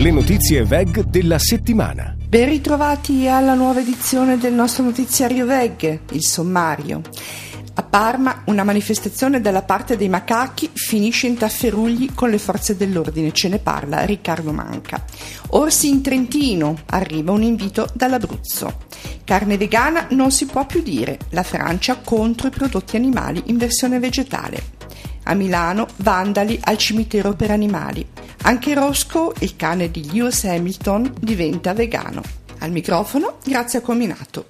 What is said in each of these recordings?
Le notizie VEG della settimana. Ben ritrovati alla nuova edizione del nostro notiziario VEG, il sommario. A Parma una manifestazione dalla parte dei macachi finisce in tafferugli con le forze dell'ordine, ce ne parla Riccardo Manca. Orsi in Trentino, arriva un invito dall'Abruzzo. Carne vegana non si può più dire, la Francia contro i prodotti animali in versione vegetale. A Milano vandali al cimitero per animali. Anche Roscoe, il cane di Lewis Hamilton, diventa vegano. Al microfono Grazia Cominato.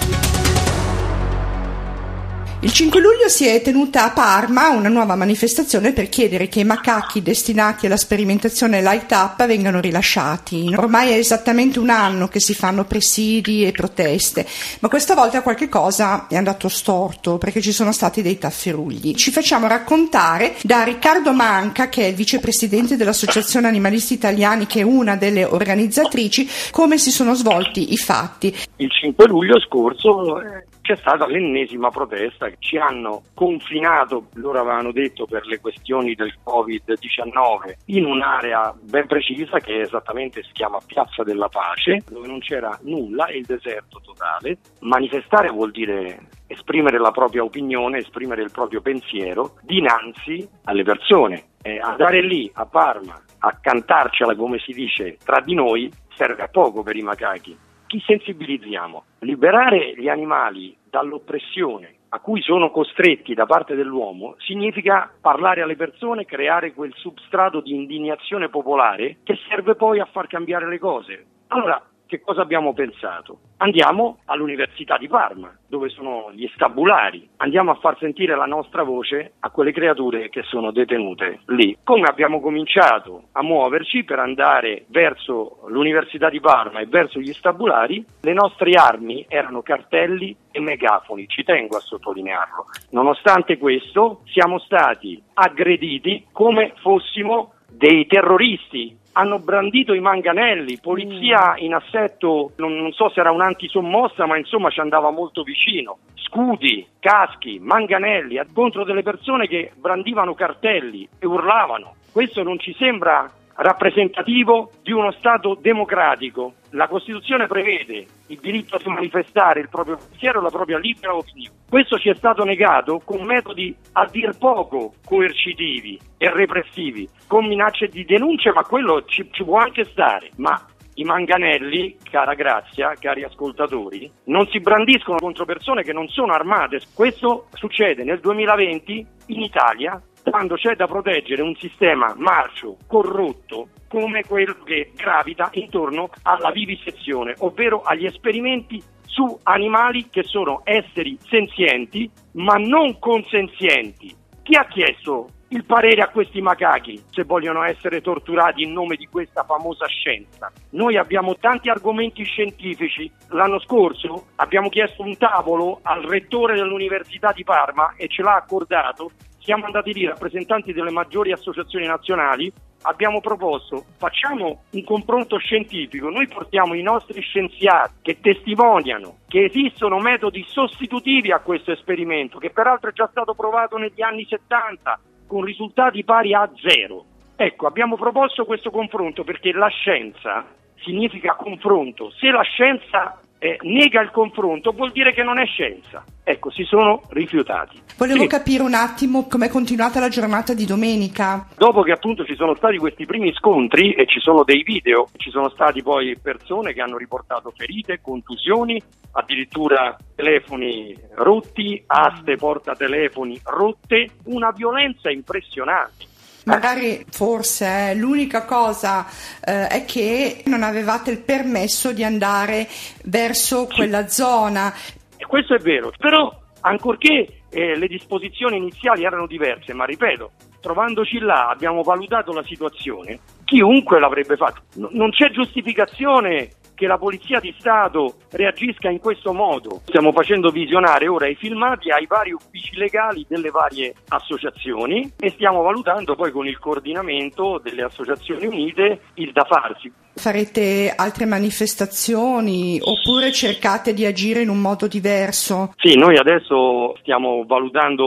Il 5 luglio si è tenuta a Parma una nuova manifestazione per chiedere che i macachi destinati alla sperimentazione light up vengano rilasciati. Ormai è esattamente un anno che si fanno presidi e proteste, ma questa volta qualche cosa è andato storto perché ci sono stati dei tafferugli. Ci facciamo raccontare da Riccardo Manca, che è il vicepresidente dell'Associazione Animalisti Italiani, che è una delle organizzatrici, come si sono svolti i fatti. Il 5 luglio scorso c'è stata l'ennesima protesta. Ci hanno confinato, loro avevano detto, per le questioni del Covid-19 in un'area ben precisa che esattamente si chiama Piazza della Pace, dove non c'era nulla, è il deserto totale. Manifestare vuol dire esprimere la propria opinione, esprimere il proprio pensiero dinanzi alle persone. Andare lì a Parma a cantarcela, come si dice, tra di noi serve a poco per i macachi. Chi sensibilizziamo? Liberare gli animali dall'oppressione a cui sono costretti da parte dell'uomo significa parlare alle persone, creare quel substrato di indignazione popolare che serve poi a far cambiare le cose. Allora, che cosa abbiamo pensato? Andiamo all'Università di Parma, dove sono gli stabulari. Andiamo a far sentire la nostra voce a quelle creature che sono detenute lì. Come abbiamo cominciato a muoverci per andare verso l'Università di Parma e verso gli stabulari, le nostre armi erano cartelli e megafoni, ci tengo a sottolinearlo. Nonostante questo, siamo stati aggrediti come fossimo dei terroristi. Hanno brandito i manganelli, polizia in assetto, non so se era un'antisommossa, ma insomma ci andava molto vicino. Scudi, caschi, manganelli contro delle persone che brandivano cartelli e urlavano. Questo non ci sembra rappresentativo di uno Stato democratico. La Costituzione prevede il diritto di manifestare il proprio pensiero e la propria libera opinione. Questo ci è stato negato con metodi a dir poco coercitivi e repressivi, con minacce di denuncia, ma quello ci può anche stare. Ma i manganelli, cara Grazia, cari ascoltatori, non si brandiscono contro persone che non sono armate. Questo succede nel 2020 in Italia, quando c'è da proteggere un sistema marcio, corrotto, come quello che gravita intorno alla vivisezione, ovvero agli esperimenti su animali che sono esseri senzienti, ma non consenzienti. Chi ha chiesto il parere a questi macachi se vogliono essere torturati in nome di questa famosa scienza? Noi abbiamo tanti argomenti scientifici. L'anno scorso abbiamo chiesto un tavolo al rettore dell'Università di Parma e ce l'ha accordato. Siamo andati lì, rappresentanti delle maggiori associazioni nazionali, abbiamo proposto, facciamo un confronto scientifico, noi portiamo i nostri scienziati che testimoniano che esistono metodi sostitutivi a questo esperimento, che peraltro è già stato provato negli anni 70 con risultati pari a 0. Ecco, abbiamo proposto questo confronto perché la scienza significa confronto. Se la scienza nega il confronto, vuol dire che non è scienza. Ecco, si sono rifiutati. Volevo capire un attimo com'è continuata la giornata di domenica. Dopo che appunto ci sono stati questi primi scontri e ci sono dei video, ci sono stati poi persone che hanno riportato ferite, contusioni, addirittura telefoni rotti, aste portatelefoni rotte, una violenza impressionante. Magari forse l'unica cosa è che non avevate il permesso di andare verso quella zona. Questo è vero, però ancorché le disposizioni iniziali erano diverse, ma ripeto, trovandoci là abbiamo valutato la situazione, chiunque l'avrebbe fatto. Non c'è giustificazione che la Polizia di Stato reagisca in questo modo. Stiamo facendo visionare ora i filmati ai vari uffici legali delle varie associazioni e stiamo valutando poi con il coordinamento delle associazioni unite il da farsi. Farete altre manifestazioni oppure cercate di agire in un modo diverso? Sì, noi adesso stiamo valutando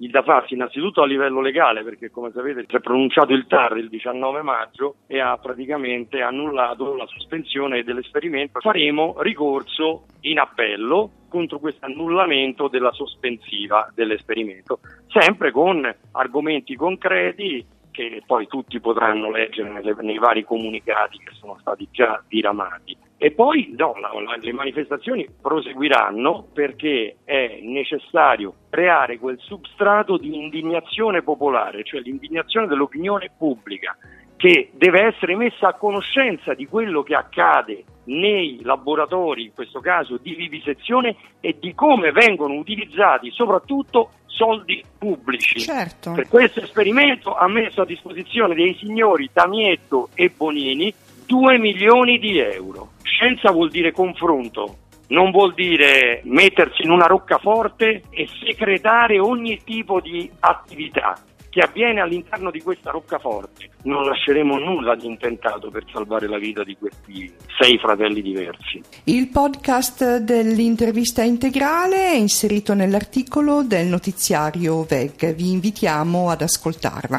da farsi innanzitutto a livello legale, perché come sapete si è pronunciato il TAR il 19 maggio e ha praticamente annullato la sospensione dell'esperimento. Faremo ricorso in appello contro questo annullamento della sospensiva dell'esperimento, sempre con argomenti concreti che poi tutti potranno leggere nei vari comunicati che sono stati già diramati. E poi le manifestazioni proseguiranno perché è necessario creare quel substrato di indignazione popolare, cioè l'indignazione dell'opinione pubblica, che deve essere messa a conoscenza di quello che accade nei laboratori, in questo caso di vivisezione, e di come vengono utilizzati soprattutto soldi pubblici. Certo. Per questo esperimento ha messo a disposizione dei signori Tamietto e Bonini 2 milioni di euro. Scienza vuol dire confronto, non vuol dire mettersi in una roccaforte e secretare ogni tipo di attività che avviene all'interno di questa roccaforte. Non lasceremo nulla di intentato per salvare la vita di questi 6 fratelli diversi. Il podcast dell'intervista integrale è inserito nell'articolo del notiziario VEG. Vi invitiamo ad ascoltarla.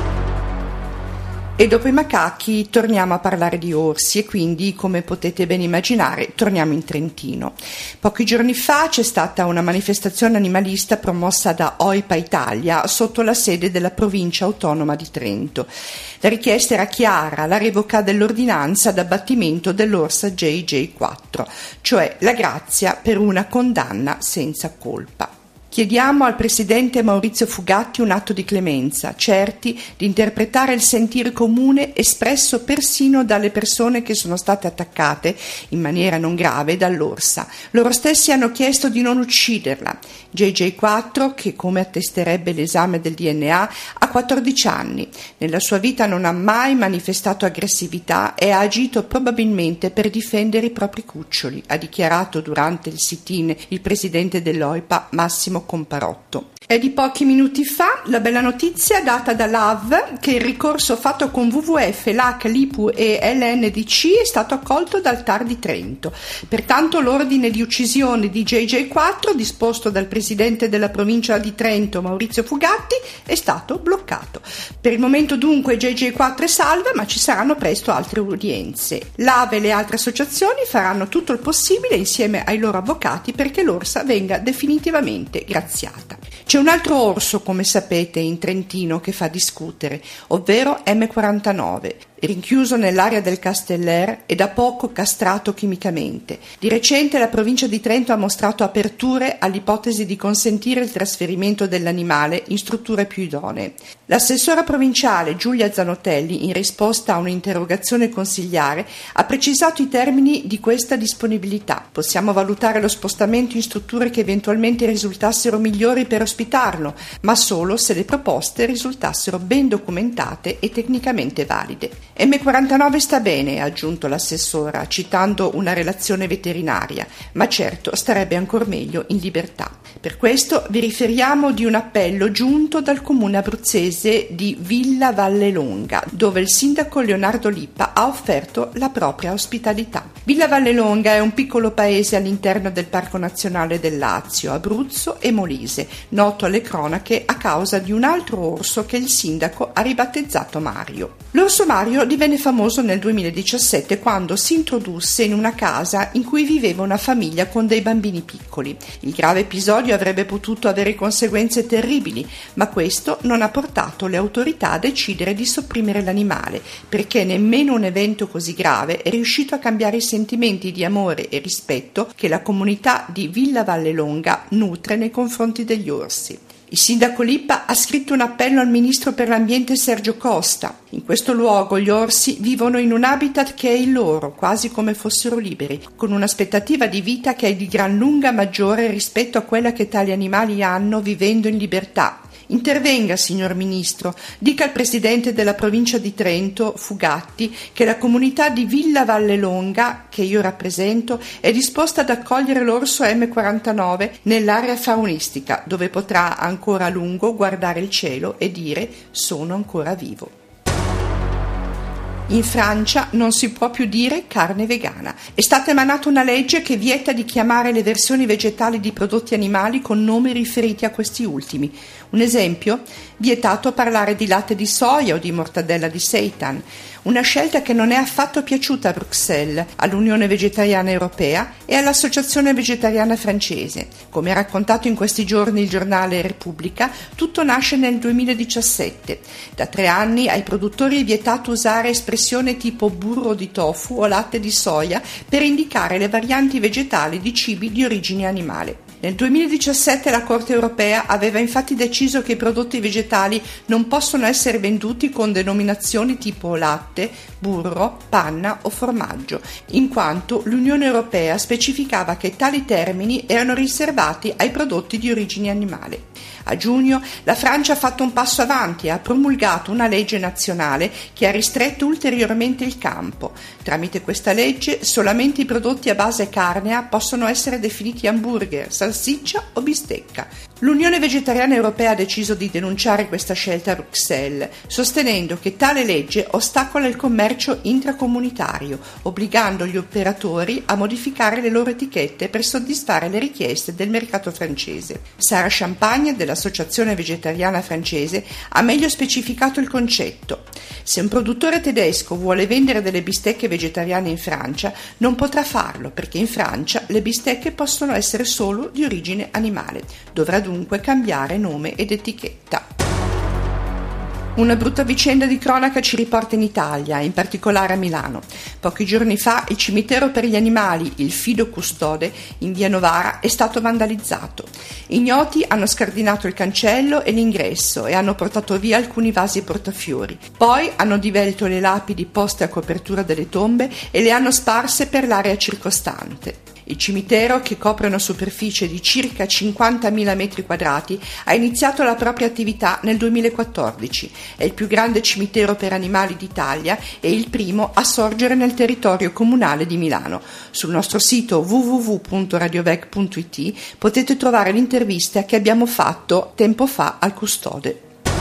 E dopo i macachi torniamo a parlare di orsi e quindi, come potete ben immaginare, torniamo in Trentino. Pochi giorni fa c'è stata una manifestazione animalista promossa da OIPA Italia sotto la sede della provincia autonoma di Trento. La richiesta era chiara: la revoca dell'ordinanza d'abbattimento dell'orsa JJ4, cioè la grazia per una condanna senza colpa. Chiediamo al presidente Maurizio Fugatti un atto di clemenza, certi di interpretare il sentire comune espresso persino dalle persone che sono state attaccate in maniera non grave dall'orsa. Loro stessi hanno chiesto di non ucciderla. JJ4, che come attesterebbe l'esame del DNA, ha 14 anni. Nella sua vita non ha mai manifestato aggressività e ha agito probabilmente per difendere i propri cuccioli, ha dichiarato durante il sit-in il presidente dell'OIPA Massimo Comparotto. È di pochi minuti fa la bella notizia data da LAV che il ricorso fatto con WWF, LAC, LIPU e LNDC è stato accolto dal TAR di Trento. Pertanto l'ordine di uccisione di JJ4 disposto dal presidente della provincia di Trento Maurizio Fugatti è stato bloccato. Per il momento dunque JJ4 è salva, ma ci saranno presto altre udienze. LAV e le altre associazioni faranno tutto il possibile insieme ai loro avvocati perché l'orsa venga definitivamente graziata. C'è un altro orso, come sapete, in Trentino che fa discutere, ovvero M49, rinchiuso nell'area del Casteller e da poco castrato chimicamente. Di recente la provincia di Trento ha mostrato aperture all'ipotesi di consentire il trasferimento dell'animale in strutture più idonee. L'assessora provinciale Giulia Zanotelli, in risposta a un'interrogazione consigliare, ha precisato i termini di questa disponibilità. Possiamo valutare lo spostamento in strutture che eventualmente risultassero migliori per ospitarlo, ma solo se le proposte risultassero ben documentate e tecnicamente valide. M49 sta bene, ha aggiunto l'assessora, citando una relazione veterinaria, ma certo starebbe ancor meglio in libertà. Per questo vi riferiamo di un appello giunto dal comune abruzzese di Villa Vallelonga, dove il sindaco Leonardo Lippa ha offerto la propria ospitalità. Villa Vallelonga è un piccolo paese all'interno del Parco Nazionale del Lazio, Abruzzo e Molise, noto alle cronache a causa di un altro orso che il sindaco ha ribattezzato Mario. L'orso Mario divenne famoso nel 2017 quando si introdusse in una casa in cui viveva una famiglia con dei bambini piccoli. Il grave episodio avrebbe potuto avere conseguenze terribili, ma questo non ha portato le autorità a decidere di sopprimere l'animale, perché nemmeno un evento così grave è riuscito a cambiare i sentimenti di amore e rispetto che la comunità di Villa Vallelonga nutre nei confronti degli orsi. Il sindaco Lippa ha scritto un appello al ministro per l'ambiente Sergio Costa. In questo luogo gli orsi vivono in un habitat che è il loro, quasi come fossero liberi, con un'aspettativa di vita che è di gran lunga maggiore rispetto a quella che tali animali hanno vivendo in libertà. Intervenga, signor Ministro, dica al Presidente della provincia di Trento, Fugatti, che la comunità di Villa Vallelonga, che io rappresento, è disposta ad accogliere l'orso M49 nell'area faunistica, dove potrà ancora a lungo guardare il cielo e dire «sono ancora vivo». In Francia non si può più dire carne vegana. È stata emanata una legge che vieta di chiamare le versioni vegetali di prodotti animali con nomi riferiti a questi ultimi. Un esempio? Vietato parlare di latte di soia o di mortadella di seitan. Una scelta che non è affatto piaciuta a Bruxelles, all'Unione Vegetariana Europea e all'Associazione Vegetariana Francese. Come ha raccontato in questi giorni il giornale Repubblica, tutto nasce nel 2017. Da 3 anni ai produttori è vietato usare espressione tipo burro di tofu o latte di soia per indicare le varianti vegetali di cibi di origine animale. Nel 2017 la Corte europea aveva infatti deciso che i prodotti vegetali non possono essere venduti con denominazioni tipo latte, burro, panna o formaggio, in quanto l'Unione Europea specificava che tali termini erano riservati ai prodotti di origine animale. A giugno la Francia ha fatto un passo avanti e ha promulgato una legge nazionale che ha ristretto ulteriormente il campo. Tramite questa legge solamente i prodotti a base carnea possono essere definiti hamburger, salsiccia o bistecca. L'Unione Vegetariana Europea ha deciso di denunciare questa scelta a Bruxelles, sostenendo che tale legge ostacola il commercio intracomunitario, obbligando gli operatori a modificare le loro etichette per soddisfare le richieste del mercato francese. Sara Champagne dell'Associazione Vegetariana Francese ha meglio specificato il concetto. Se un produttore tedesco vuole vendere delle bistecche vegetariane in Francia, non potrà farlo perché in Francia le bistecche possono essere solo di origine animale. Dovrà dunque cambiare nome ed etichetta. Una brutta vicenda di cronaca ci riporta in Italia, in particolare a Milano. Pochi giorni fa il cimitero per gli animali, il Fido Custode, in via Novara, è stato vandalizzato. Ignoti hanno scardinato il cancello e l'ingresso e hanno portato via alcuni vasi e portafiori. Poi hanno divelto le lapidi poste a copertura delle tombe e le hanno sparse per l'area circostante. Il cimitero, che copre una superficie di circa 50.000 metri quadrati, ha iniziato la propria attività nel 2014. È il più grande cimitero per animali d'Italia e il primo a sorgere nel territorio comunale di Milano. Sul nostro sito www.radiovec.it potete trovare l'intervista che abbiamo fatto tempo fa al custode.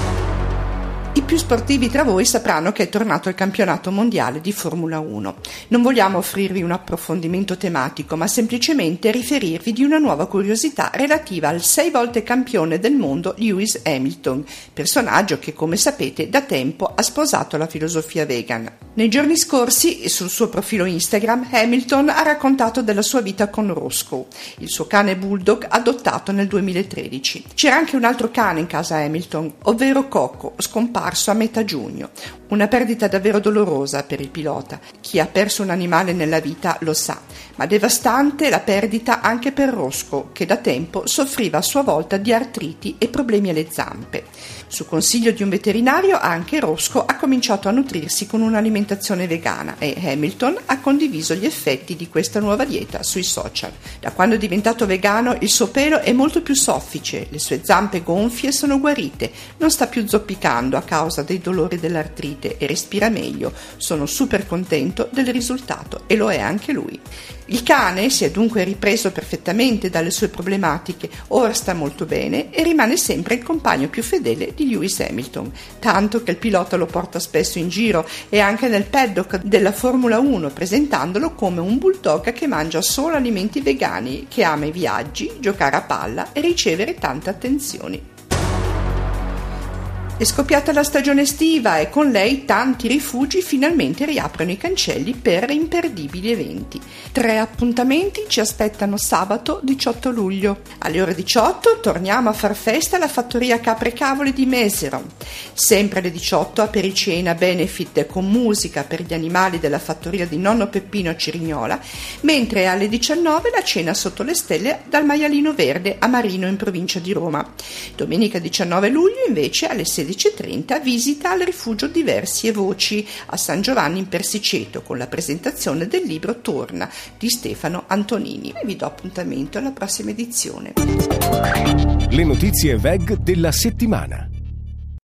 I più sportivi tra voi sapranno che è tornato il campionato mondiale di Formula 1. Non vogliamo offrirvi un approfondimento tematico, ma semplicemente riferirvi di una nuova curiosità relativa al 6 volte campione del mondo Lewis Hamilton, personaggio che, come sapete, da tempo ha sposato la filosofia vegan. Nei giorni scorsi, sul suo profilo Instagram, Hamilton ha raccontato della sua vita con Roscoe, il suo cane bulldog adottato nel 2013. C'era anche un altro cane in casa Hamilton, ovvero Coco, scomparso a metà giugno. Una perdita davvero dolorosa per il pilota. Chi ha perso un animale nella vita lo sa, ma devastante la perdita anche per Roscoe, che da tempo soffriva a sua volta di artriti e problemi alle zampe. Su consiglio di un veterinario, anche Roscoe ha cominciato a nutrirsi con un'alimentazione vegana e Hamilton ha condiviso gli effetti di questa nuova dieta sui social. Da quando è diventato vegano, il suo pelo è molto più soffice, le sue zampe gonfie sono guarite, non sta più zoppicando a causa dei dolori dell'artrite e respira meglio. Sono super contento del risultato e lo è anche lui. Il cane si è dunque ripreso perfettamente dalle sue problematiche, ora sta molto bene e rimane sempre il compagno più fedele di Lewis Hamilton, tanto che il pilota lo porta spesso in giro e anche nel paddock della Formula 1, presentandolo come un bulldog che mangia solo alimenti vegani, che ama i viaggi, giocare a palla e ricevere tante attenzioni. È scoppiata la stagione estiva e con lei tanti rifugi finalmente riaprono i cancelli per imperdibili eventi. 3 appuntamenti ci aspettano sabato 18 luglio. Alle ore 18 torniamo a far festa alla fattoria Capre Cavoli di Meseron. Sempre alle 18 apericena benefit con musica per gli animali della fattoria di nonno Peppino a Cirignola, mentre alle 19 la cena sotto le stelle dal Maialino Verde a Marino in provincia di Roma. Domenica 19 luglio invece alle 16:30 visita al rifugio Diversi e Voci a San Giovanni in Persiceto con la presentazione del libro Torna di Stefano Antonini. E vi do appuntamento alla prossima edizione. Le notizie VEG della settimana.